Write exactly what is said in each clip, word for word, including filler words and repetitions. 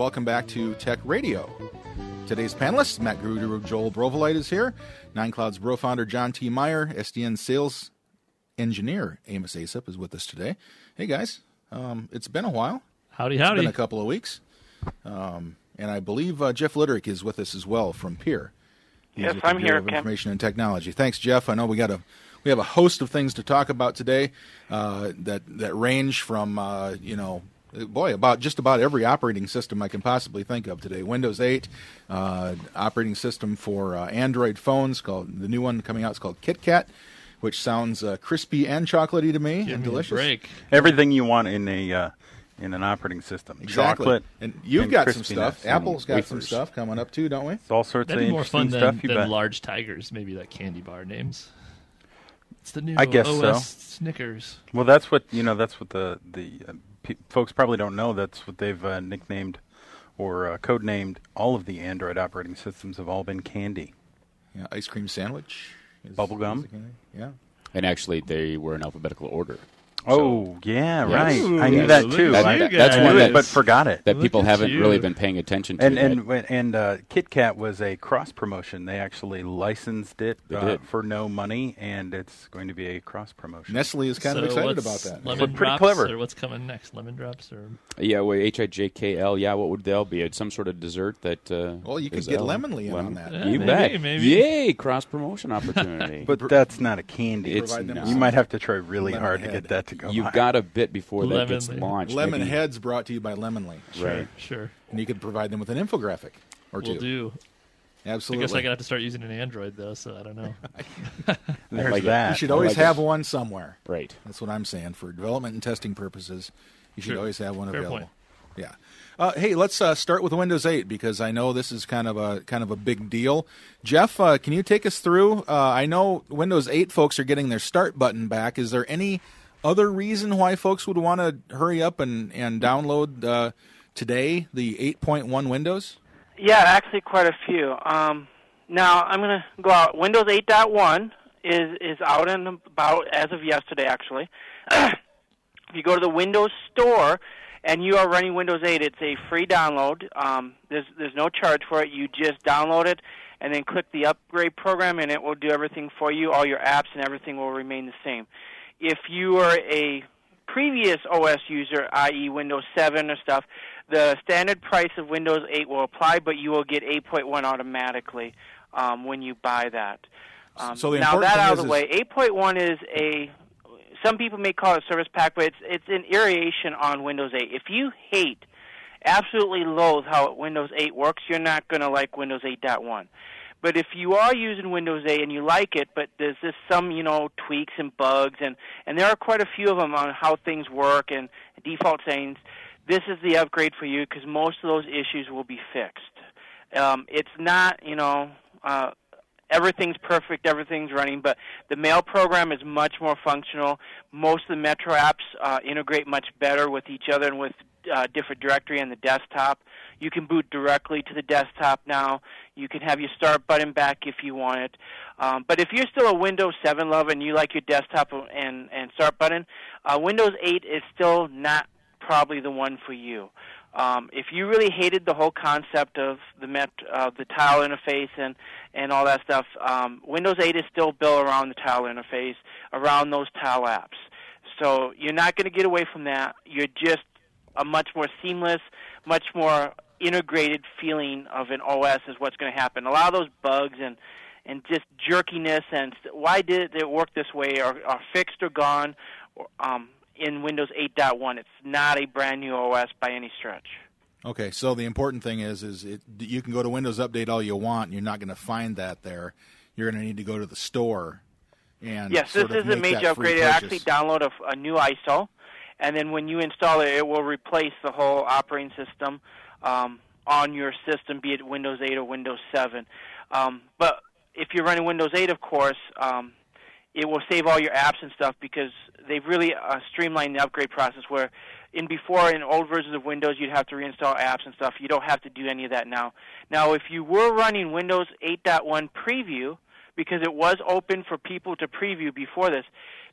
welcome back to Tech Radio. Today's panelists, Matt Gruder, Joel Brovelite is here, Nine Clouds Bro founder John T. Meyer, S D N sales engineer Amos Asap is with us today. Hey guys, um, it's been a while. Howdy, howdy. It's been a couple of weeks. Um, and I believe uh, Jeff Litterick is with us as well from Peer. He's yes, with the I'm Bureau here, of Kim. Information and Technology. Thanks, Jeff. I know we got a we have a host of things to talk about today uh, that that range from uh, you know. Boy, about just about every operating system I can possibly think of today. Windows eight, uh, operating system for uh, Android phones, called the new one coming out is called KitKat, which sounds uh, crispy and chocolatey to me Give and me a delicious. break. Everything you want in a uh, in an operating system. Exactly. Chocolate. And you've and got some stuff. crispiness Apple's and got some wafers. stuff coming up too, don't we? It's all sorts That'd of be more interesting fun than, stuff. You than bet. large tigers, maybe like candy bar names. It's the new I guess O S so. Snickers. Well, that's what you know. That's what the the uh, pe- folks probably don't know. That's what they've uh, nicknamed or uh, codenamed all of the Android operating systems. Have all been candy. Yeah, ice cream sandwich. Is, Bubble gum? is it candy? Yeah. And actually, they were in alphabetical order. Oh yeah, Yes. right. Ooh, I knew yes. that look too. at I, you I that's knew one it, that- but forgot it. That Look people at haven't you. really been paying attention to. And that- and and uh, KitKat was a cross promotion. They actually licensed it They uh, did. for no money, and it's going to be a cross promotion. Nestle is kind so of excited what's about that. Lemon But pretty drops, clever. Or what's coming next? Lemon drops or yeah, well, H I J K L. Yeah, what would they be? It's some sort of dessert that. Uh, Well, you could is get L. Lemonly in Lemon- on that. Yeah, You maybe, bet. maybe. Yay, cross promotion opportunity. But that's not a candy. It's Provide them not. with You might have to try really Lemon hard to head. get that to go. You've by. got a bit before that gets Lemonly. launched. Lemon maybe- Heads brought to you by Lemonly. Right. Sure. And you could provide them with an infographic or We'll two. do. I Absolutely. guess I'm going to have to start using an Android, though, so I don't know. There's like it. that. You should I always like have it. one somewhere. Right. That's what I'm saying. For development and testing purposes, you should Sure. always have one Fair available. point. Yeah. Uh, hey, let's uh, start with Windows eight because I know this is kind of a kind of a big deal. Jeff, uh, can you take us through? Uh, I know Windows eight folks are getting their start button back. Is there any other reason why folks would want to hurry up and and download uh, today the eight point one Windows? Yeah, actually quite a few. Um, now, I'm going to go out. Windows eight point one is, is out and about as of yesterday, actually. If you go to the Windows Store and you are running Windows eight, it's a free download. Um, there's, there's no charge for it. You just download it and then click the upgrade program, and it will do everything for you. All your apps and everything will remain the same. If you are a previous O S user, that is. Windows seven or stuff, the standard price of Windows eight will apply, but you will get eight point one automatically um, when you buy that. Um, So the now important that thing out is- of the way, eight point one is a, some people may call it a service pack, but it's, it's an iteration on Windows eight. If you hate, absolutely loathe how Windows eight works, you're not going to like Windows eight point one. But if you are using Windows eight and you like it, but there's just some, you know, tweaks and bugs, and, and there are quite a few of them on how things work and default settings, this is the upgrade for you because most of those issues will be fixed. Um, it's not, you know, uh, everything's perfect, everything's running, but the mail program is much more functional. Most of the Metro apps uh, integrate much better with each other and with uh, different directory on the desktop. You can boot directly to the desktop now. You can have your start button back if you want it. Um, but if you're still a Windows seven lover and you like your desktop and, and start button, uh, Windows eight is still not probably the one for you. Um, if you really hated the whole concept of the met, uh, the tile interface and, and all that stuff, um, Windows eight is still built around the tile interface, around those tile apps. So you're not going to get away from that. You're just a much more seamless, much more integrated feeling of an O S is what's going to happen. A lot of those bugs and and just jerkiness and st- why did it work this way are, are fixed or gone or, um, in Windows eight point one. It's not a brand new O S by any stretch. Okay, so the important thing is, is it, you can go to Windows Update all you want, and you're not going to find that there. You're going to need to go to the store and yes, this sort of is a make major that free upgrade. It actually purchase. download a, a new I S O, and then when you install it, it will replace the whole operating system um, on your system, be it Windows eight or Windows seven. Um, but if you're running Windows eight, of course, um, it will save all your apps and stuff because they've really uh, streamlined the upgrade process where in before, in old versions of Windows, you'd have to reinstall apps and stuff. You don't have to do any of that now. Now, if you were running Windows eight point one Preview, because it was open for people to preview before this,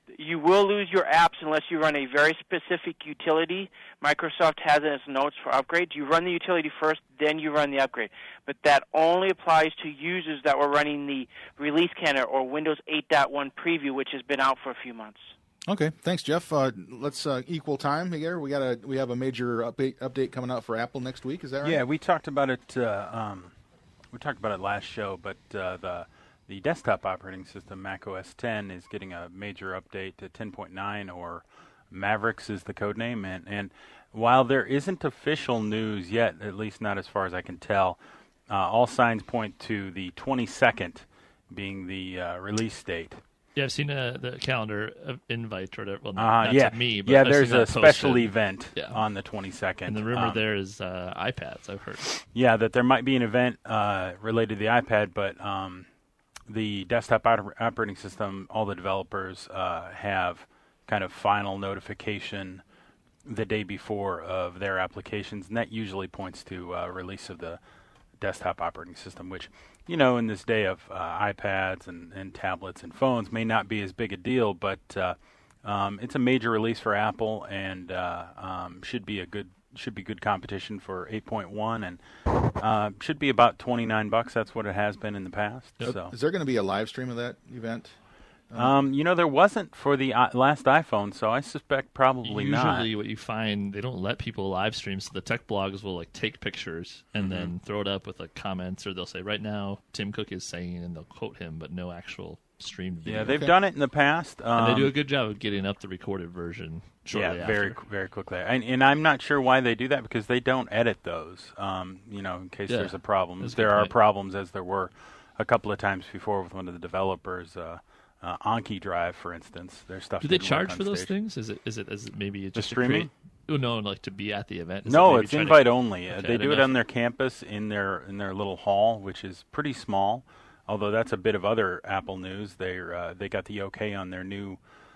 You will lose your apps unless you run a very specific utility. Microsoft has in its notes for upgrades. You run the utility first, then you run the upgrade. But that only applies to users that were running the release candidate or Windows eight point one preview, which has been out for a few months. Okay, thanks, Jeff. Uh, let's uh, equal time here. We got a we have a major update update coming out for Apple next week. Is that right? Yeah, we talked about it. Uh, um, we talked about it last show, but uh, the The desktop operating system, Mac O S ten, is getting a major update to ten point nine, or Mavericks is the code name. And, and while there isn't official news yet, at least not as far as I can tell, uh, all signs point to the twenty-second being the uh, release date. Yeah, I've seen uh, the calendar invite or whatever. Well, not, Uh, not yeah, to me, but yeah. I've there's seen a that special posted. event Yeah. on the twenty-second. And the rumor Um, there is uh, iPads, I've heard. Yeah, that there might be an event uh, related to the iPad, but um, the desktop op- operating system, all the developers uh, have kind of final notification the day before of their applications, and that usually points to uh, release of the desktop operating system, which, you know, in this day of uh, iPads and, and tablets and phones may not be as big a deal, but uh, um, it's a major release for Apple, and uh, um, should be a good should be good competition for eight point one, and uh, should be about twenty-nine bucks. That's what it has been in the past. Uh, So, Is there going to be a live stream of that event? um, you know, there wasn't for the uh, last iPhone, so I suspect probably Usually not. what you find, they don't let people live stream, so the tech blogs will like take pictures and Mm-hmm. then throw it up with like comments, or they'll say, right now, Tim Cook is saying, and they'll quote him, but no actual streamed video. Yeah, they've Okay. done it in the past. Um, And they do a good job of getting up the recorded version shortly yeah, after. very qu- very quickly. And, and I'm not sure why they do that, because they don't edit those. Um, you know, in case Yeah, there's a problem. that's a There good are point. problems, as there were a couple of times before with one of the developers, uh, uh, Anki Drive, for instance. Their stuff. Do they didn't work charge on for those station. things? Is it is it is it maybe just to streaming? create- Oh, no, like to be at the event. Is No, it maybe it's try to- invite only. Uh, Okay, they I do didn't it know on if- their campus in their in their little hall, which is pretty small. Although that's a bit of other Apple news. They uh, they got the okay on their new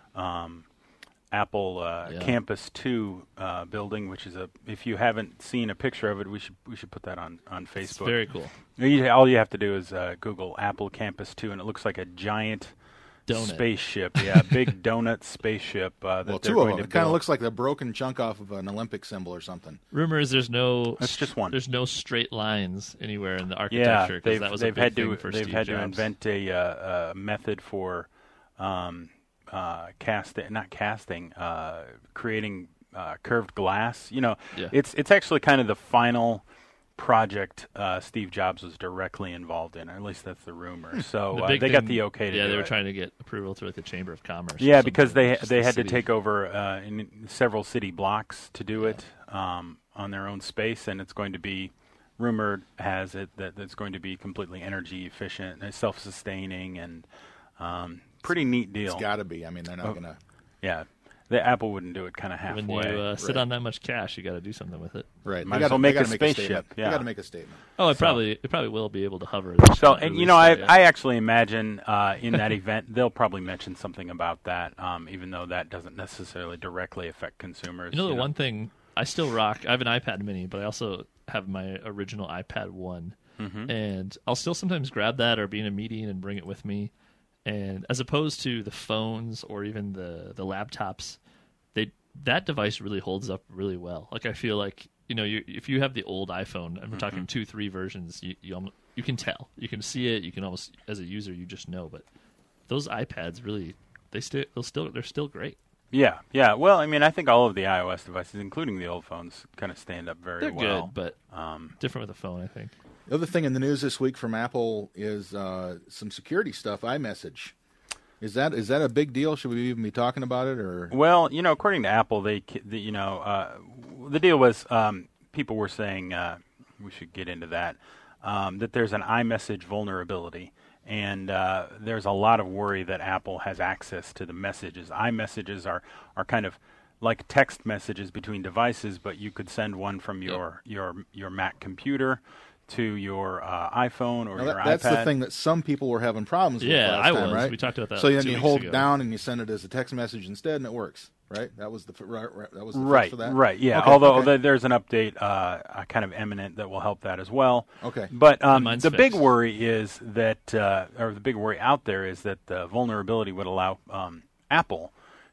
um, Apple uh, Yeah. Campus two uh, building, which is a. If you haven't seen a picture of it, we should we should put that on on Facebook. It's very cool. You- all you have to do is uh, Google Apple Campus two, and it looks like a giant Donut. spaceship. Yeah, big donut spaceship. Uh, that Well, they're two of going them. to It kind of build. looks like the broken chunk off of an Olympic symbol or something. Rumor is there's no That's just one. There's no straight lines anywhere in the Yeah, architecture, because they've that was they've a big had thing to for they've Steve had to Jobs. invent a, uh, a method for um, uh, casting, not casting, uh, creating uh, curved glass. You know, Yeah. it's it's actually kind of the final project uh, Steve Jobs was directly involved in, or at least that's the rumor. So The uh, big they got thing- the okay to yeah, do they were it. trying to get approval through like the Chamber of Commerce. or Yeah, because something, they just they the had to city. take over uh, in several city blocks to do it um, on their own space, and it's going to be rumored has it that it's going to be completely energy efficient and self-sustaining, and um, pretty neat deal. It's got to be. I mean, they're not Oh. going to. Yeah, the Apple wouldn't do it kind of When halfway. you uh, sit Right. on that much cash, you got to do something with it. Right. Might They as gotta- well make they a gotta make spaceship, statement. yeah. They got to make a statement. Oh, it So- probably it probably will be able to hover. So, At and you least know, I not yet. I actually imagine uh, in that event they'll probably mention something about that, um, even though that doesn't necessarily directly affect consumers. You know the one thing I still rock. I have an iPad Mini, but I also have my original iPad One, Mhm. and I'll still sometimes grab that or be in a meeting and bring it with me. And as opposed to the phones or even the the laptops, they that device really holds up really well. Like I feel like you know, you, if you have the old iPhone, and we're talking two, three versions, you you, almo- you can tell, you can see it, you can almost as a user you just know. But those iPads really, they still they'll still they're still great. Yeah, yeah. Well, I mean, I think all of the iOS devices, including the old phones, kind of stand up very They're well. good, but Um, different with a phone, I think. The other thing in the news this week from Apple is uh, some security stuff. iMessage. Is that is that a big deal? Should we even be talking about it? Or Well, you know, according to Apple, they, ki- the, you know, uh, the deal was um, people were saying uh, we should get into that um, that there's an iMessage vulnerability, and uh, there's a lot of worry that Apple has access to the messages. iMessages are are kind of like text messages between devices, but you could send one from your your your Mac computer to your uh, iPhone or Now, your that- that's iPad. the thing that some people were having problems with Yeah, last I time, was. right? We talked about that So then two you weeks hold ago. down and you send it as a text message instead, and it works, right? That was the f- right, right, that was the fix Right, for that. right, yeah. Okay, Although okay. th- there's an update, uh, uh, kind of imminent, that will help that as well. Okay. But um, mine's the big fixed. worry is that, uh, or the big worry out there is that the vulnerability would allow um, Apple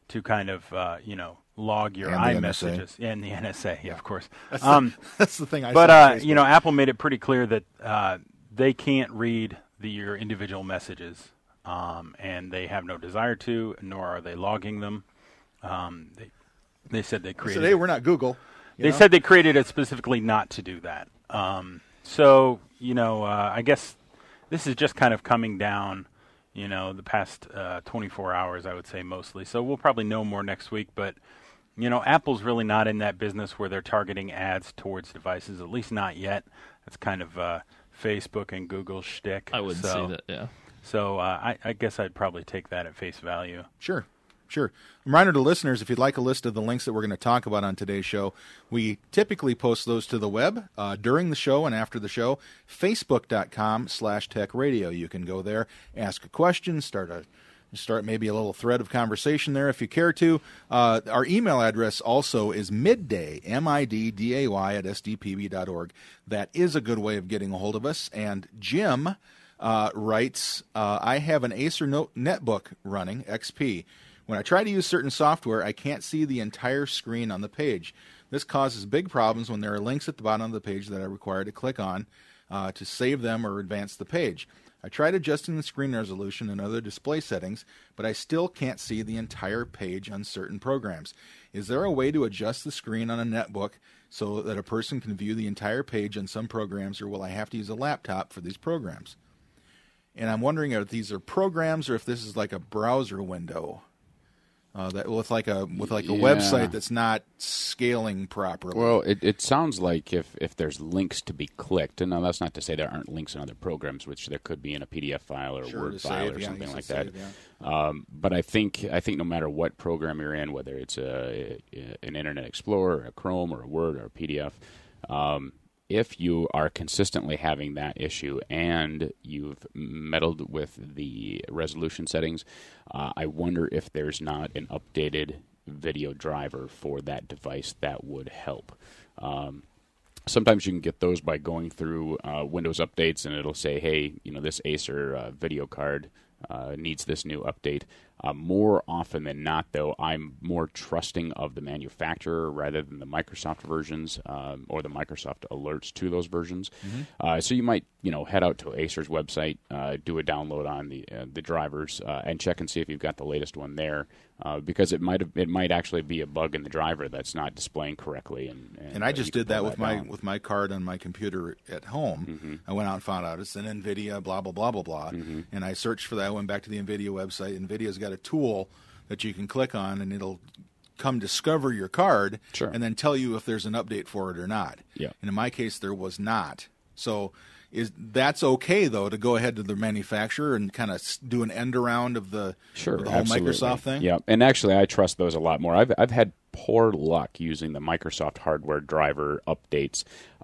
to kind of uh, you know log your And the N S A. iMessages and the N S A, yeah, of course. That's, Um, the, that's the thing I but saw on uh, Facebook. you know, Apple made it pretty clear that uh, they can't read the, your individual messages, um, and they have no desire to, nor are they logging them. Um, they they said they I created. said, hey, we're not Google. You They know? said they created it specifically not to do that. Um, so, you know, uh, I guess this is just kind of coming down, you know, the past uh, twenty-four hours, I would say mostly. So we'll probably know more next week. But, you know, Apple's really not in that business where they're targeting ads towards devices, at least not yet. That's kind of uh, Facebook and Google shtick. I wouldn't so, say that, yeah. So uh, I, I guess I'd probably take that at face value. Sure. Sure. Reminder to listeners, if you'd like a list of the links that we're going to talk about on today's show, we typically post those to the web uh, during the show and after the show, facebook.com slash tech radio. You can go there, ask a question, start a start maybe a little thread of conversation there if you care to. Uh, our email address also is midday, M I D D A Y, at S D P B dot org. That is a good way of getting a hold of us. And Jim uh, writes, uh, I have an Acer Note netbook running, X P. When I try to use certain software, I can't see the entire screen on the page. This causes big problems when there are links at the bottom of the page that I require to click on uh, to save them or advance the page. I tried adjusting the screen resolution and other display settings, but I still can't see the entire page on certain programs. Is there a way to adjust the screen on a netbook so that a person can view the entire page on some programs, or will I have to use a laptop for these programs? And I'm wondering if these are programs or if this is like a browser window. Uh, that with like a with like a Yeah. website that's not scaling properly. Well, it, it sounds like if, if there's links to be clicked, and now that's not to say there aren't links in other programs, which there could be in a P D F file or a Sure, Word to file save, or yeah, something use like to that. save, yeah. Um, but I think I think no matter what program you're in, whether it's a, a, an Internet Explorer, or a Chrome, or a Word, or a P D F, um, if you are consistently having that issue and you've meddled with the resolution settings, uh, I wonder if there's not an updated video driver for that device that would help. Um, sometimes you can get those by going through uh, Windows updates, and it'll say, hey, you know, this Acer uh, video card uh, needs this new update. Uh, more often than not, though, I'm more trusting of the manufacturer rather than the Microsoft versions um, or the Microsoft alerts to those versions. Mm-hmm. Uh, so you might, you know, head out to Acer's website, uh, do a download on the uh, the drivers, uh, and check and see if you've got the latest one there, uh, because it might have, it might actually be a bug in the driver that's not displaying correctly. And and, And I uh, just you can did that pull with my down. with my card on my computer at home. Mm-hmm. I went out and found out it's an NVIDIA, blah blah blah blah blah, Mm-hmm. and I searched for that. I went back to the NVIDIA website. NVIDIA's got a tool that you can click on, and it'll come discover your card, Sure. and then tell you if there's an update for it or not. Yeah. And in my case, there was not. So is that's okay though to go ahead to the manufacturer and kind of do an end around of the, Sure, of the whole absolutely. Microsoft thing? Yeah, and actually, I trust those a lot more. I've I've had poor luck using the Microsoft hardware driver updates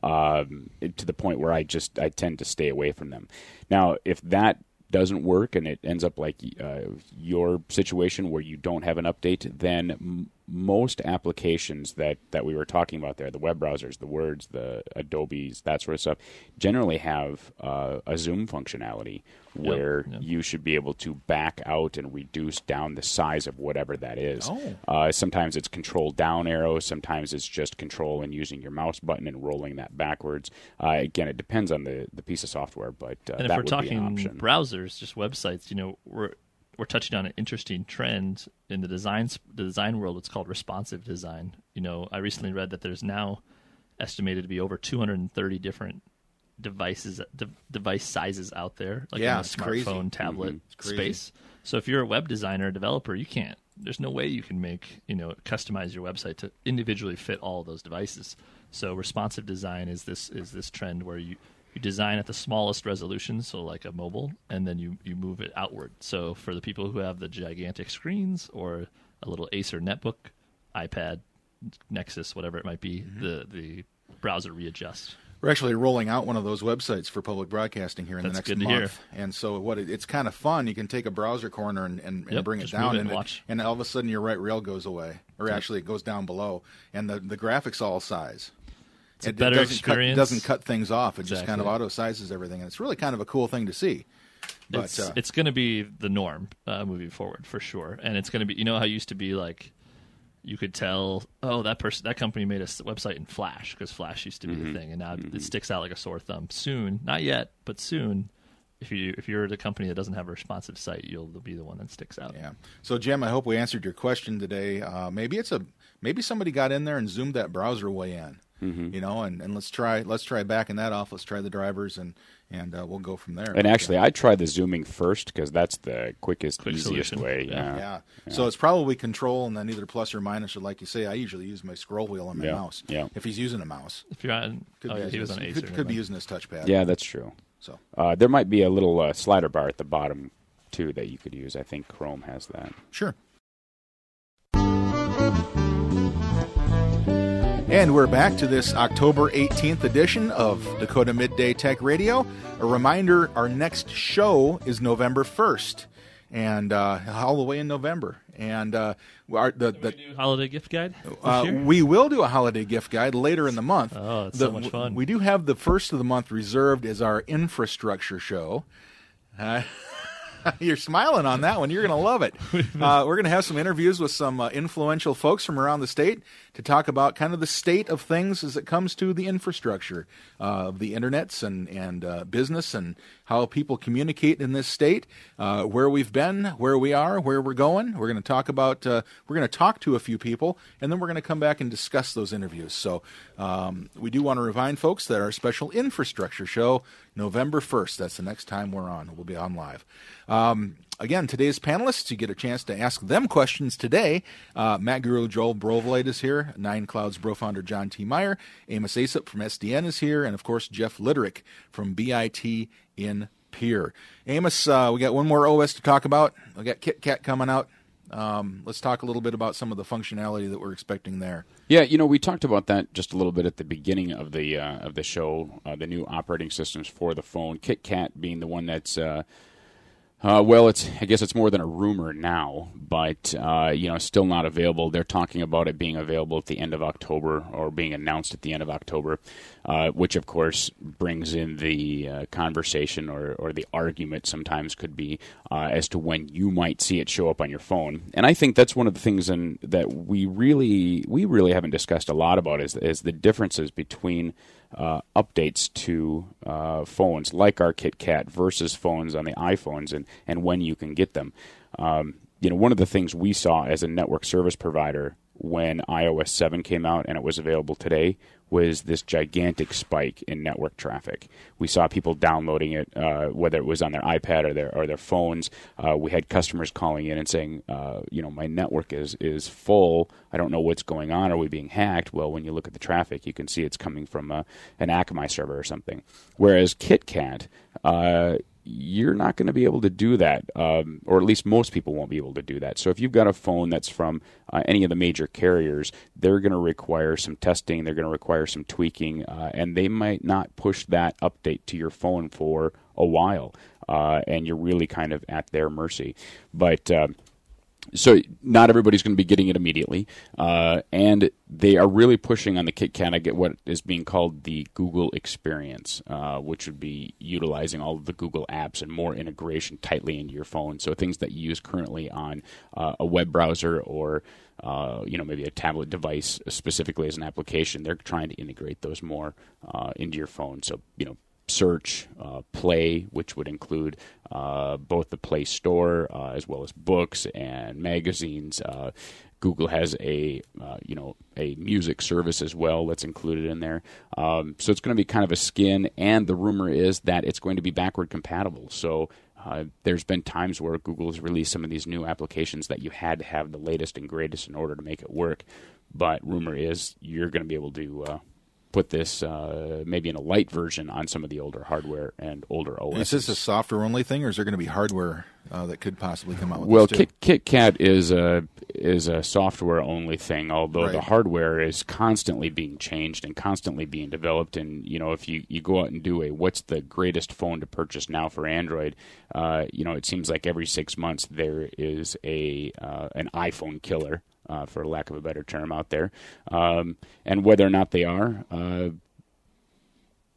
um, to the point where I just I tend to stay away from them. Now, if that doesn't work and it ends up like uh, your situation where you don't have an update, then m- most applications that, that we were talking about there, the web browsers, the Words, the Adobes, that sort of stuff, generally have uh, a zoom functionality where yep. you should be able to back out and reduce down the size of whatever that is. Oh. Uh, sometimes it's control down arrow, sometimes it's just control and using your mouse button and rolling that backwards. Uh, again, it depends on the, the piece of software, but uh, And if that we're would be an talking option. browsers, just websites, you know, we're we're touching on an interesting trend in the design the design world. It's called responsive design. You know, I recently read that there's now estimated to be over two hundred thirty different devices, de- device sizes out there, like Yeah, in the it's crazy. smartphone, tablet Mhm. It's crazy. space. So if you're a web designer, developer, you can't. There's no way you can make, you know, customize your website to individually fit all of those devices. So responsive design is this is this trend where you, you design at the smallest resolution, so like a mobile, and then you, you move it outward. So for the people who have the gigantic screens or a little Acer netbook, iPad, Nexus, whatever it might be, Mm-hmm. the the browser readjusts. We're actually rolling out one of those websites for public broadcasting here in That's the next good to month. And so what it, it's kind of fun. You can take a browser corner and, and, and Yep, bring it just down, move it and, and watch. and all of a sudden your right rail goes away, or actually it goes down below, and the, the graphics all size. It's a it, better it doesn't experience. Cut, doesn't cut things off. It just kind of Exactly. auto sizes everything, and it's really kind of a cool thing to see. But it's uh, it's going to be the norm uh, moving forward for sure, and it's going to be, you know how it used to be like you could tell, oh, that person, that company made a s- website in Flash because Flash used to be Mm-hmm. the thing, and now Mm-hmm. it sticks out like a sore thumb. Soon, not yet, but soon, if you if you're the company that doesn't have a responsive site, you'll be the one that sticks out. yeah. So Jim, I hope we answered your question today. Uh, maybe it's a maybe somebody got in there and zoomed that browser way in. Mm-hmm. You know, and, and let's try let's try backing that off. Let's try the drivers, and and uh, we'll go from there. And actually, I try the zooming first because that's the quickest, Quick easiest solution. way. Yeah. yeah. So it's probably control and then either plus or minus, or like you say, I usually use my scroll wheel on my Yeah. mouse. Yeah. If he's using a mouse, If you're on, could oh be yeah, he using was his- on Acer. could, never could be mind. using his touchpad. Yeah, that's true. So Uh, there might be a little uh, slider bar at the bottom too that you could use. I think Chrome has that. sure. And we're back to this October eighteenth edition of Dakota Midday Tech Radio. A reminder, our next show is November first, and uh, all the way in November. And uh, our, the, Can the, we do holiday gift guide this uh, year? we will do a holiday gift guide later in the month. Oh, it's The- so much fun. We do have the first of the month reserved as our infrastructure show. Uh, you're smiling on that one. You're going to love it. Uh, we're going to have some interviews with some uh, influential folks from around the state to talk about kind of the state of things as it comes to the infrastructure uh, of the internets and, and uh, business and how people communicate in this state, uh, where we've been, where we are, where we're going. We're going to talk about, uh, we're going to talk to a few people, and then we're going to come back and discuss those interviews. So um, we do want to remind folks that our special infrastructure show, November first, that's the next time we're on. We'll be on live. Um, again, today's panelists, you get a chance to ask them questions today. Uh, Matt Guru, Joel Brovelite is here. Nine Clouds Bro founder John T. Meyer. Amos Aesop from S D N is here. And, of course, Jeff Lidderick from B I T in Pierre. Amos, uh, we got one more O S to talk about. We got KitKat coming out. Um, let's talk a little bit about some of the functionality that we're expecting there. Yeah, you know, we talked about that just a little bit at the beginning of the uh, of the show. Uh, the new operating systems for the phone, KitKat being the one that's. Uh, Uh, well, it's I guess it's more than a rumor now, but uh, you know, still not available. They're talking about it being available at the end of October or being announced at the end of October, uh, which of course brings in the uh, conversation or, or the argument sometimes could be uh, as to when you might see it show up on your phone. And I think that's one of the things in, that we really we really haven't discussed a lot about is is the differences between Uh, updates to uh, phones like our KitKat versus phones on the iPhones and, and when you can get them. Um, you know, one of the things we saw as a network service provider when i O S seven came out and it was available today was this gigantic spike in network traffic. We saw people downloading it, uh, whether it was on their iPad or their or their phones. Uh, we had customers calling in and saying, uh, you know, my network is is full. I don't know what's going on. Are we being hacked? Well, when you look at the traffic, you can see it's coming from a, an Akamai server or something. Whereas KitKat, uh, you're not going to be able to do that, um, or at least most people won't be able to do that. So if you've got a phone that's from uh, any of the major carriers, they're going to require some testing, they're going to require some tweaking, uh, and they might not push that update to your phone for a while, uh, and you're really kind of at their mercy. But uh, so not everybody's going to be getting it immediately, uh, and they are really pushing on the KitKat to get what is being called the Google experience, uh, which would be utilizing all of the Google apps and more integration tightly into your phone. So things that you use currently on uh, a web browser or uh, you know maybe a tablet device specifically as an application, they're trying to integrate those more uh, into your phone. So you know. Search, uh, Play, which would include uh, both the Play Store uh, as well as books and magazines. Uh, Google has a uh, you know a music service as well that's included in there. Um, so it's going to be kind of a skin, and the rumor is that it's going to be backward compatible. So uh, there's been times where Google has released some of these new applications that you had to have the latest and greatest in order to make it work. But rumor is you're going to be able to uh, put this uh, maybe in a light version on some of the older hardware and older O S. Is this a software-only thing, or is there going to be hardware uh, that could possibly come out with well, this too? Kit, KitKat is a is a software-only thing, although Right. the hardware is constantly being changed and constantly being developed. And you know, if you, you go out and do a what's the greatest phone to purchase now for Android, uh, you know, it seems like every six months there is a uh, an iPhone killer. Uh, for lack of a better term out there. Um, and whether or not they are, uh,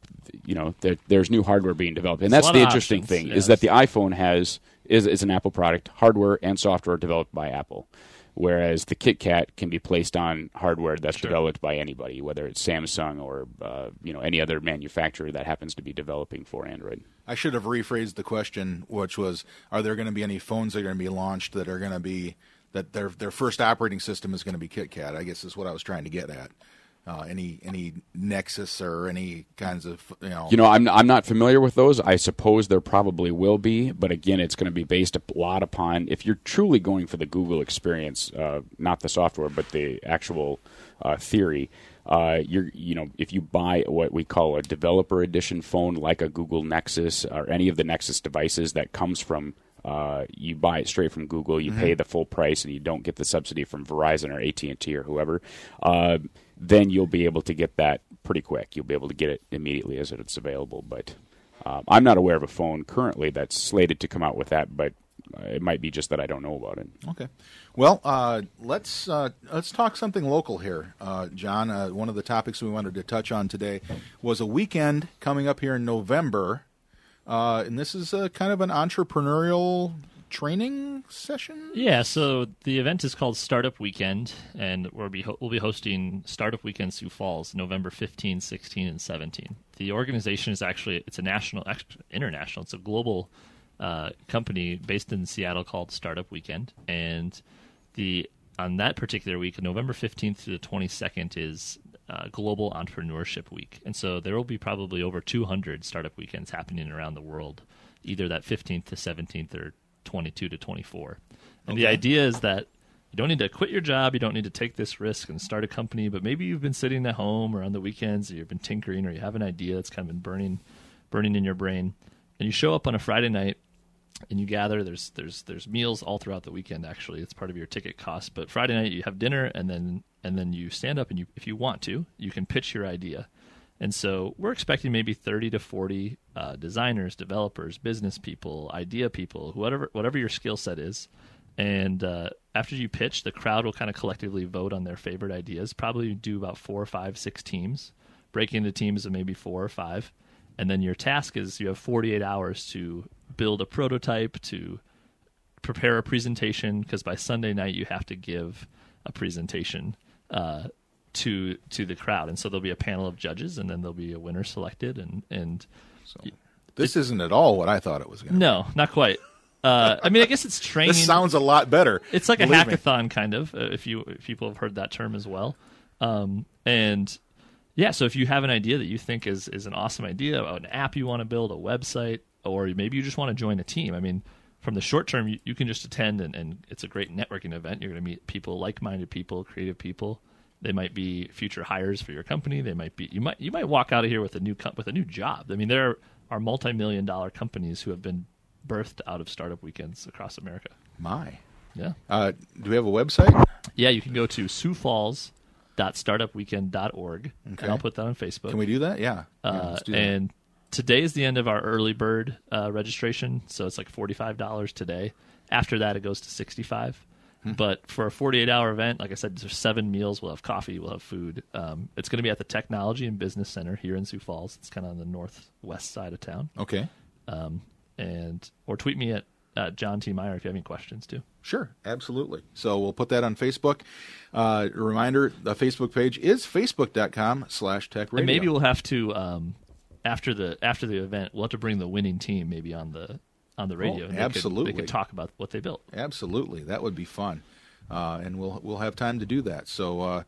you know, there, there's new hardware being developed, and There's that's a lot the of interesting options, thing yes. is that the iPhone has is is an Apple product, hardware and software developed by Apple, whereas the KitKat can be placed on hardware that's Sure. developed by anybody, whether it's Samsung or uh, you know any other manufacturer that happens to be developing for Android. I should have rephrased the question, which was, are there going to be any phones that are going to be launched that are going to be, that their their first operating system is going to be KitKat, I guess is what I was trying to get at. Uh, any any Nexus or any kinds of, you know. You know, I'm I'm not familiar with those. I suppose there probably will be, but again, it's going to be based a lot upon if you're truly going for the Google experience, uh, not the software, but the actual uh, theory. Uh, you're you know, if you buy what we call a developer edition phone, like a Google Nexus or any of the Nexus devices that comes from. Uh, you buy it straight from Google. You mm-hmm. pay the full price, and you don't get the subsidy from Verizon or A T and T or whoever. Uh, then you'll be able to get that pretty quick. You'll be able to get it immediately as it's available. But uh, I'm not aware of a phone currently that's slated to come out with that. But uh, it might be just that I don't know about it. Okay. Well, uh, let's uh, let's talk something local here, uh, John. Uh, one of the topics we wanted to touch on today was a weekend coming up here in November. Uh, and this is a kind of an entrepreneurial training session? Yeah, so the event is called Startup Weekend, and we'll be, ho- we'll be hosting Startup Weekend Sioux Falls, November fifteenth, sixteenth, and seventeenth. The organization is actually, it's a national, international, it's a global uh, company based in Seattle called Startup Weekend. And the on that particular week, November fifteenth to the twenty-second, is Uh, Global Entrepreneurship Week. And so there will be probably over two hundred startup weekends happening around the world, either that fifteenth to seventeenth or twenty-two to twenty-four. And Okay. the idea is that you don't need to quit your job, you don't need to take this risk and start a company, but maybe you've been sitting at home or on the weekends, or you've been tinkering, or you have an idea that's kind of been burning burning in your brain. And you show up on a Friday night and you gather. There's there's there's meals all throughout the weekend, actually. It's part of your ticket cost. But Friday night you have dinner, and then and then you stand up, and you, if you want to, you can pitch your idea. And so we're expecting maybe thirty to forty uh, designers, developers, business people, idea people, whatever whatever your skill set is. And uh, after you pitch, the crowd will kind of collectively vote on their favorite ideas. Probably do about four or five, six teams, break into teams of maybe four or five. And then your task is you have forty-eight hours to build a prototype, to prepare a presentation, because by Sunday night you have to give a presentation uh, to to the crowd. And so there'll be a panel of judges, and then there'll be a winner selected. And, and So this it, isn't at all what I thought it was going to be. No, not quite. Uh, I mean, I guess it's training. This sounds a lot better. It's like a Believe hackathon, me. kind of, uh, if you if people have heard that term as well. Um, and yeah, so if you have an idea that you think is, is an awesome idea, an app you want to build, a website, or maybe you just want to join a team. I mean, from the short term, you, you can just attend, and, and it's a great networking event. You're going to meet people, like-minded people, creative people. They might be future hires for your company. They might be you might you might walk out of here with a new com- with a new job. I mean, there are multi-million dollar companies who have been birthed out of startup weekends across America. My. Yeah. Uh, do we have a website? Yeah, you can go to sioux falls dot startup weekend dot org, Okay. and I'll put that on Facebook. Can we do that? Yeah. Yeah, Uh, let's do that. and today is the end of our early bird uh, registration, so it's like forty-five dollars today. After that, it goes to sixty-five dollars. Hmm. But for a forty-eight hour event, like I said, there's seven meals. We'll have coffee. We'll have food. Um, it's going to be at the Technology and Business Center here in Sioux Falls. It's kind of on the northwest side of town. Okay. Um, and or tweet me at uh, John T. Meyer if you have any questions, too. Sure, absolutely. So we'll put that on Facebook. Uh, a reminder, the Facebook page is facebook.com slash tech radio. And maybe we'll have to, um, after the after the event, we'll have to bring the winning team maybe on the on the radio. Oh, and they absolutely. Could, they could talk about what they built. Absolutely. That would be fun. Uh, and we'll we'll have time to do that. So uh,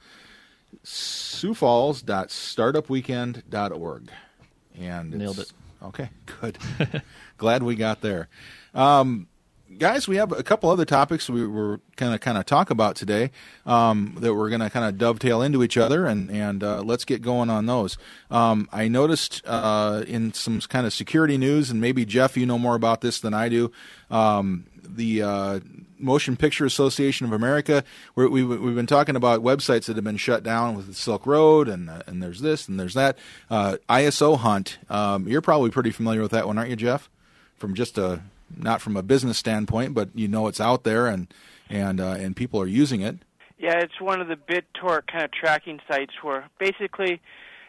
sioux falls dot startup weekend dot org. And Nailed it's- it. Okay, good. Glad we got there. Um, guys, we have a couple other topics we were going to kind of talk about today um, that we're going to kind of dovetail into each other, and, and uh, let's get going on those. Um, I noticed uh, in some kind of security news, and maybe, Jeff, you know more about this than I do, um, the uh, Motion Picture Association of America, where we, we've been talking about websites that have been shut down with the Silk Road, and uh, and there's this and there's that. Uh, I S O Hunt, um, you're probably pretty familiar with that one, aren't you, Jeff? From just a not from a business standpoint, but you know it's out there, and and uh, and people are using it. Yeah, it's one of the BitTorrent kind of tracking sites where basically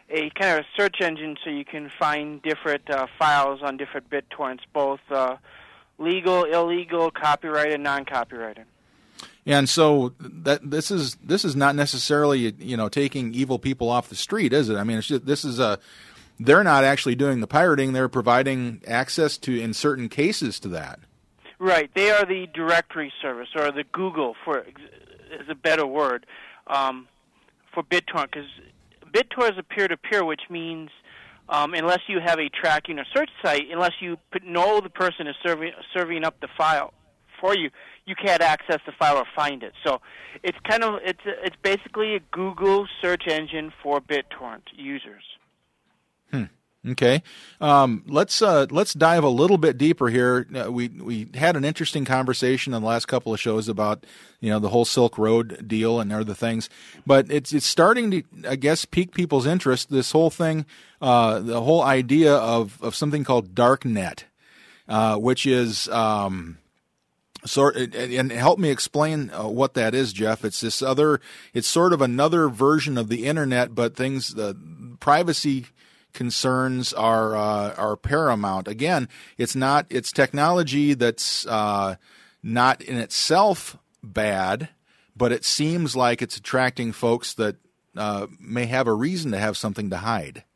a kind of a search engine so you can find different uh, files on different BitTorrents, both uh, legal, illegal, copyrighted, non-copyrighted. And so that this is this is not necessarily, you know, taking evil people off the street, is it? I mean, it's just, this is a they're not actually doing the pirating; they're providing access to, in certain cases, to that. Right. They are the directory service, or the Google, for is a better word, um, for BitTorrent, because BitTorrent is a peer-to-peer, which means um, unless you have a tracking or search site, unless you put, know the person is serving serving up the file for you, you can't access the file or find it. So it's kind of it's it's basically a Google search engine for BitTorrent users. Hmm. Okay, um, let's uh, let's dive a little bit deeper here. Uh, we we had an interesting conversation in the last couple of shows about, you know, the whole Silk Road deal and other things, but it's it's starting to, I guess, pique people's interest. This whole thing, uh, the whole idea of of something called Darknet, uh, which is um, sort and, and help me explain uh, what that is, Jeff. It's this other. It's sort of another version of the internet, but things the privacy concerns are uh, are paramount. Again, it's not it's technology that's uh, not in itself bad, but it seems like it's attracting folks that uh, may have a reason to have something to hide.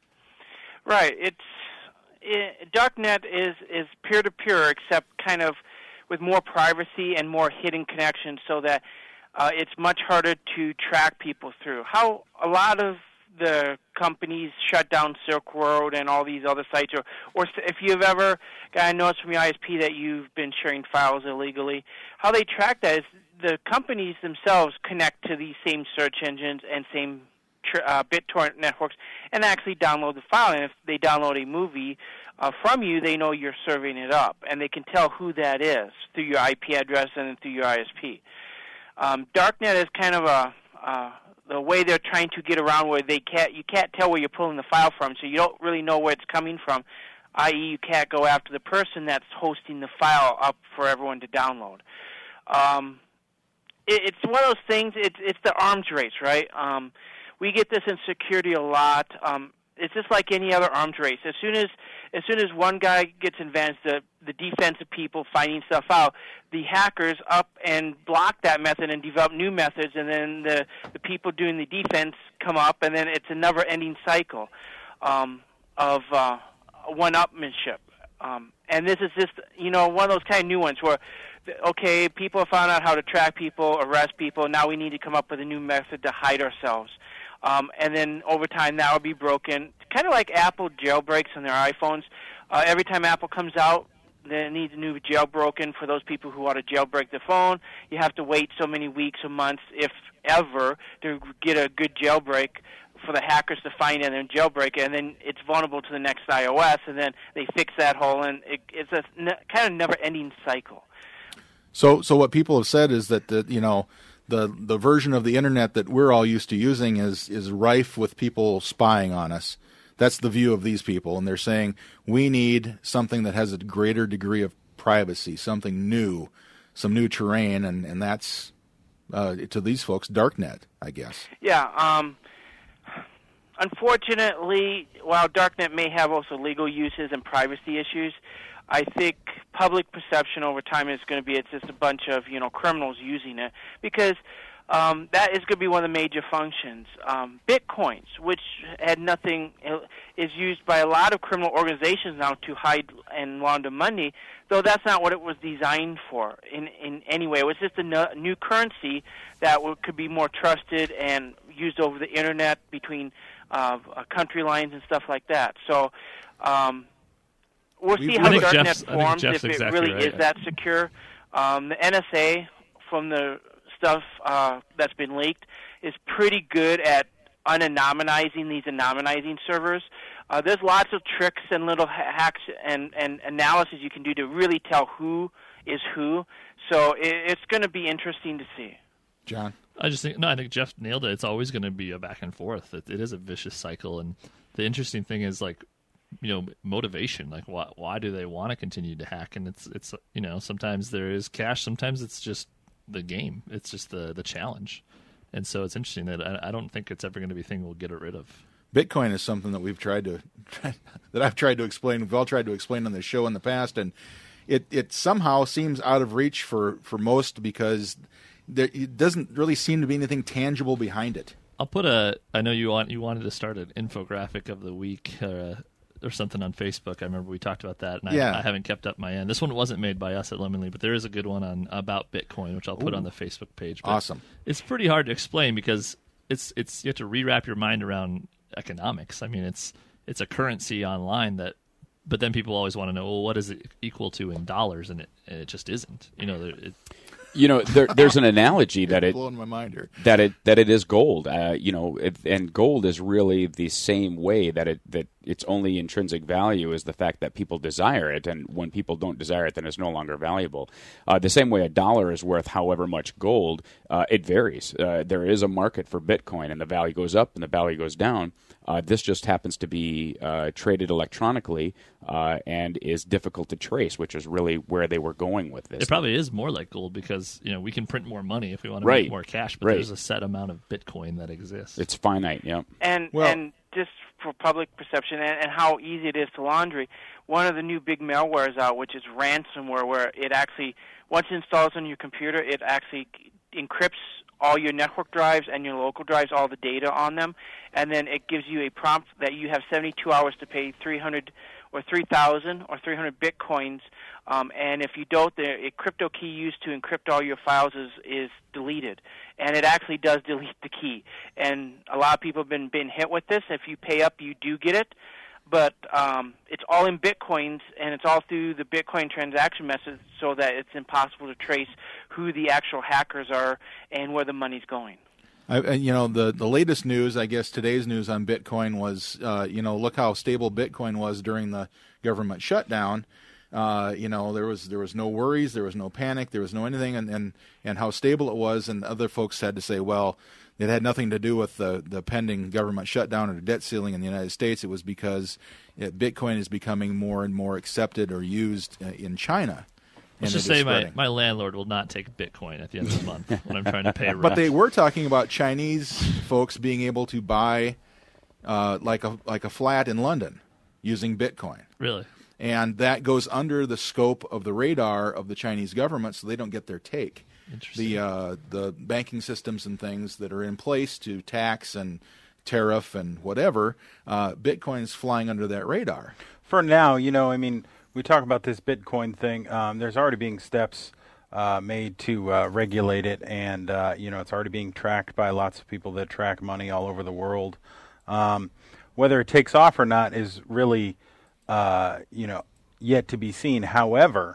Right. It's it, Darknet is is peer to peer, except kind of with more privacy and more hidden connections, so that uh, it's much harder to track people through. How a lot of the companies shut down Silk Road and all these other sites, or, or if you've ever got a notice from your I S P that you've been sharing files illegally, how they track that is the companies themselves connect to these same search engines and same uh, BitTorrent networks and actually download the file. And if they download a movie uh, from you, they know you're serving it up, and they can tell who that is through your I P address and through your I S P. Um, Darknet is kind of a uh, the way they're trying to get around where they can't, you can't tell where you're pulling the file from, so you don't really know where it's coming from, that is you can't go after the person that's hosting the file up for everyone to download. Um, it, it's one of those things, it's, it's the arms race, right? Um, we get this in security a lot. Um, it's just like any other arms race. As soon as as soon as one guy gets advanced, the the defensive people finding stuff out, the hackers up and block that method and develop new methods, and then the the people doing the defense come up, and then it's a never-ending cycle um, of uh, one-upmanship. Um, and this is just, you know, one of those kind of new ones where, okay, people have found out how to track people, arrest people. Now we need to come up with a new method to hide ourselves. Um, and then over time that will be broken. Kind of like Apple jailbreaks on their iPhones. Uh, every time Apple comes out, it needs a new jailbroken for those people who want to jailbreak the phone. You have to wait so many weeks or months, if ever, to get a good jailbreak for the hackers to find it and jailbreak it, and then it's vulnerable to the next iOS, and then they fix that hole, and it, it's a ne- kind of never-ending cycle. So, so what people have said is that the you know the the version of the internet that we're all used to using is is rife with people spying on us. That's the view of these people, and they're saying we need something that has a greater degree of privacy, something new, some new terrain, and and that's uh, to these folks Darknet, I guess. Yeah. Um, unfortunately, while Darknet may have also legal uses and privacy issues, I think public perception over time is going to be it's just a bunch of, you know, criminals using it, because um, that is going to be one of the major functions. Um, Bitcoins, which had nothing, is used by a lot of criminal organizations now to hide and launder money, though that's not what it was designed for in, in any way. It was just a no, new currency that w- could be more trusted and used over the internet between uh, country lines and stuff like that. So um, we'll see how Darknet forms, if it exactly really right. is that secure. Um, the N S A, from the stuff uh, that's been leaked, is pretty good at unanonymizing these anonymizing servers. Uh, there's lots of tricks and little ha- hacks and, and analysis you can do to really tell who is who. So it, it's going to be interesting to see. John? I just think, no, I think Jeff nailed it. It's always going to be a back and forth. It, it is a vicious cycle. And the interesting thing is, like, you know, motivation. Like, why, why do they want to continue to hack? And it's, it's, you know, sometimes there is cash. Sometimes it's just the game. It's just the, the challenge. And so it's interesting that I, I don't think it's ever going to be a thing we'll get rid of. Bitcoin is something that we've tried to that I've tried to explain. We've all tried to explain on the show in the past, and it it somehow seems out of reach for, for most because there it doesn't really seem to be anything tangible behind it. I'll put a. I know you want you wanted to start an infographic of the week or, a, or something on Facebook. I remember we talked about that, and yeah. I, I haven't kept up my end. This one wasn't made by us at Lemonly, but there is a good one on about Bitcoin, which I'll put Ooh. on the Facebook page. But awesome. It's pretty hard to explain because it's it's you have to rewrap your mind around economics. I mean, it's it's a currency online that, but then people always want to know, well, what is it equal to in dollars, and it and it just isn't. You know, it, You know, there, there's an analogy that it blowing my mind here. that it that it is gold. Uh, you know, it, and gold is really the same way that it that its only intrinsic value is the fact that people desire it, and when people don't desire it, then it's no longer valuable. Uh, the same way a dollar is worth however much gold, uh, it varies. Uh, there is a market for Bitcoin, and the value goes up and the value goes down. Uh, this just happens to be uh, traded electronically uh, and is difficult to trace, which is really where they were going with this. It probably is more like gold because, you know, we can print more money if we want to Right. make more cash, but Right. there's a set amount of Bitcoin that exists. It's finite, yeah. And Well- and just for public perception and, and how easy it is to laundry, one of the new big malwares out, which is ransomware, where it actually, once it installs on your computer, it actually encrypts all your network drives and your local drives, all the data on them, and then it gives you a prompt that you have seventy-two hours to pay three hundred or three thousand or three hundred bitcoins, um, and if you don't, the a crypto key used to encrypt all your files is, is deleted, and it actually does delete the key. And a lot of people have been, been hit with this. If you pay up, you do get it, but um, it's all in bitcoins, and it's all through the Bitcoin transaction method, so that it's impossible to trace who the actual hackers are and where the money's going. I, and, you know, the, the latest news, I guess today's news on Bitcoin was, uh, you know, look how stable Bitcoin was during the government shutdown. Uh, you know, there was there was no worries, there was no panic, there was no anything, and, and, and how stable it was. And other folks had to say, well, it had nothing to do with the, the pending government shutdown or the debt ceiling in the United States. It was because it, Bitcoin is becoming more and more accepted or used uh, in China. Let's just say my, my landlord will not take Bitcoin at the end of the month when I'm trying to pay rent. But they were talking about Chinese folks being able to buy uh, like a like a flat in London using Bitcoin. Really? And that goes under the scope of the radar of the Chinese government, so they don't get their take. Interesting. The uh, the banking systems and things that are in place to tax and tariff and whatever, uh, Bitcoin's flying under that radar. For now, you know, I mean, we talk about this Bitcoin thing. Um, there's already being steps uh, made to uh, regulate it, and uh, you know, it's already being tracked by lots of people that track money all over the world. Um, whether it takes off or not is really, uh, you know, yet to be seen. However,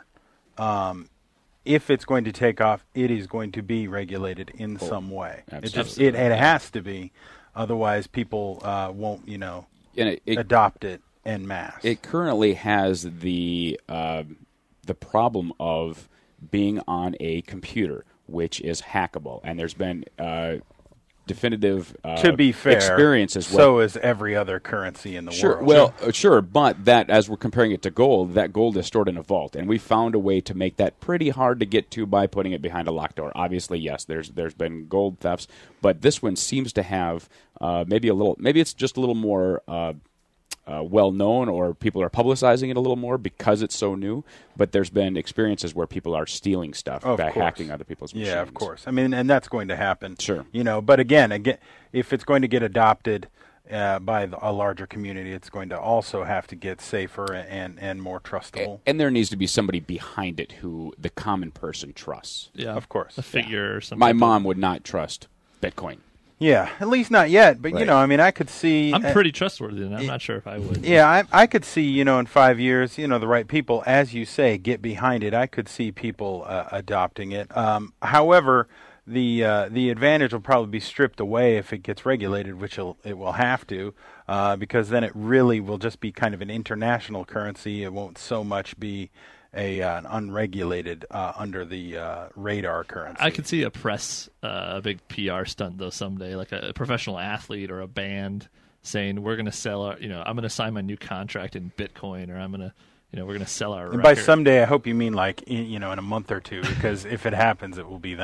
um, if it's going to take off, it is going to be regulated in Oh, some way. It just absolutely. it, it has to be, otherwise people uh, won't, you know, And it, it, adopt it en masse. It currently has the uh, the problem of being on a computer, which is hackable, and there's been uh, definitive uh, to be fair, experiences. so is every other currency in the Sure. world. Well, uh, sure, but that as we're comparing it to gold, that gold is stored in a vault, and we found a way to make that pretty hard to get to by putting it behind a locked door. Obviously, yes, there's there's been gold thefts, but this one seems to have uh, maybe a little. Maybe it's just a little more. Uh, Uh, well known, or people are publicizing it a little more because it's so new. But there's been experiences where people are stealing stuff Of by course. hacking other people's machines. yeah, of course. I mean, and that's going to happen. Sure. You know, but again, again, if it's going to get adopted uh, by the, a larger community, it's going to also have to get safer and and more trustable. And there needs to be somebody behind it who the common person trusts. Yeah, Of course. a figure or something. My mom would not trust Bitcoin. Yeah, at least not yet. But you Right. know, I mean, I could see. I'm uh, pretty trustworthy, and I'm not sure if I would. Yeah, I, I could see, you know, in five years, you know, the right people, as you say, get behind it. I could see people uh, adopting it. Um, however, the uh, the advantage will probably be stripped away if it gets regulated, which it'll, it will have to, uh, because then it really will just be kind of an international currency. It won't so much be a uh, an unregulated uh, under the uh, radar currency. I could see a press, uh, a big P R stunt though someday, like a, a professional athlete or a band saying, "We're going to sell our, you know, I'm going to sign my new contract in Bitcoin, or I'm going to, you know, we're going to sell our." And by record." someday, I hope you mean like in, you know in a month or two, because if it happens, it will be then.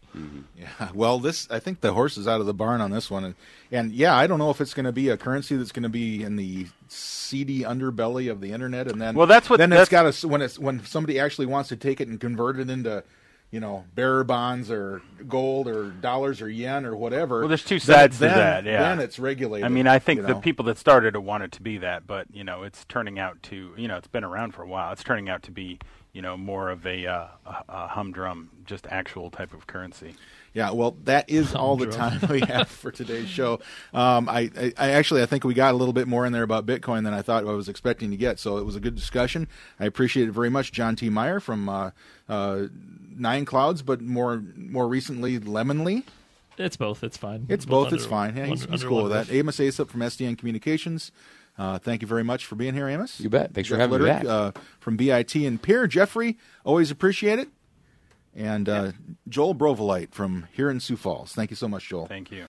Mm-hmm. Yeah. Well, this I think the horse is out of the barn on this one, and, and yeah, I don't know if it's going to be a currency that's going to be in the seedy underbelly of the internet, and then Well, that's what- then that's- it's got to when it's when somebody actually wants to take it and convert it into, you know, bearer bonds or gold or dollars or yen or whatever. Well, there's two then- sides to then- that, yeah. Then it's regulated. I mean, I think you the know. people that started it wanted to be that, but you know, it's turning out to, you know, it's been around for a while. It's turning out to be, you know, more of a, uh, a, a humdrum, just actual type of currency. Yeah, well, that is all the time we have for today's show. Um, I, I, I actually I think we got a little bit more in there about Bitcoin than I thought I was expecting to get. So it was a good discussion. I appreciate it very much, John T. Meyer from uh, uh, Nine Clouds, but more more recently Lemonly. It's both. It's fine. It's Both both. It's under- fine. Yeah, he's, under- he's under cool one with that. roof. Amos Aesop from S D N Communications. Uh, thank you very much for being here, Amos. You bet. Thanks for Jeff having me Litterick, back. Uh, from B I T and Peer. Jeffrey, always appreciate it. And uh, Joel Brovolite from here in Sioux Falls. Thank you so much, Joel. Thank you.